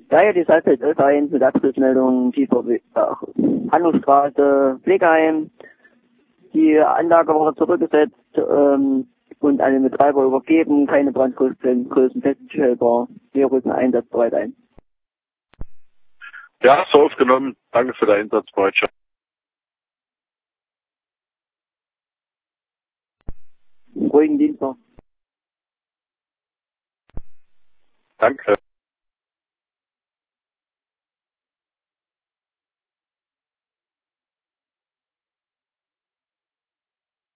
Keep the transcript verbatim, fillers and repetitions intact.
Ja, ja, die Salzwelt elf eins mit Abschlussmeldung tiefer Handlungsstraße, Pflegeheim. Die Anlage wurde zurückgesetzt ähm, und an den Betreiber übergeben, keine Brandgrößen feststellbar. Wir rücken einsatzbereit ein. Ja, so aufgenommen. Danke für die Einsatzbereitschaft. Ruhigen Dienst noch. Danke.